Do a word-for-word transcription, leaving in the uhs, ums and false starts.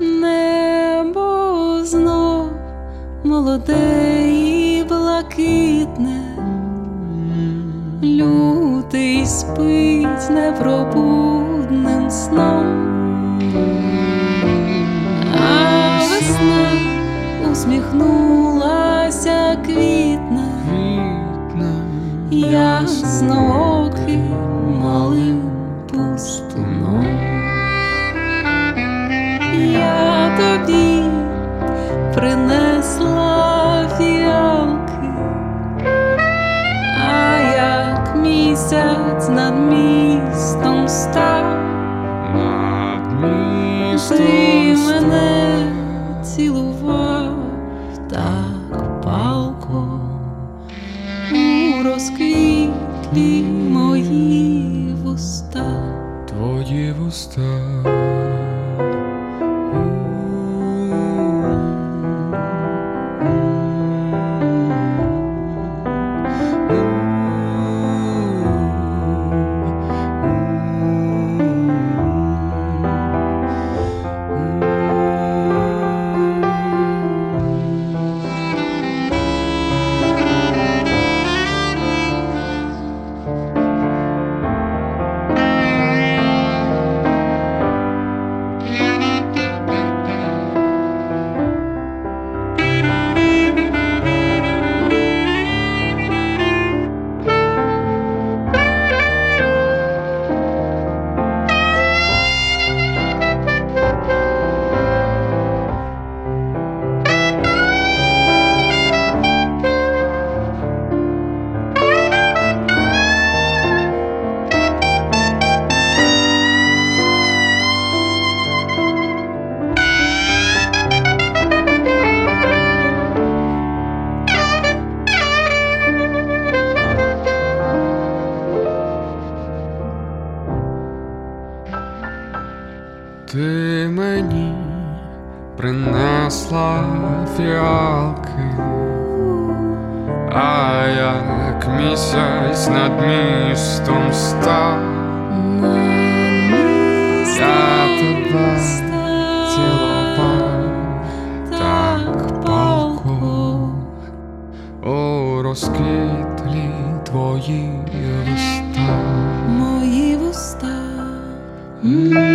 Небо знов молоде і блакитне, лютий спить непробудним сном, а весна усміхнулася квітне, ясноокий малим пустуном. Я тобі принесла фіалки, а як місяць над містом став, над містом ти став. мене цілував так палко у розквітлі мої вуста. Твої вуста. Ти мені принесла фіалки, а як місяць над містом став, я тебе цілував так палко у розквітлі твої вуста. Мої вуста.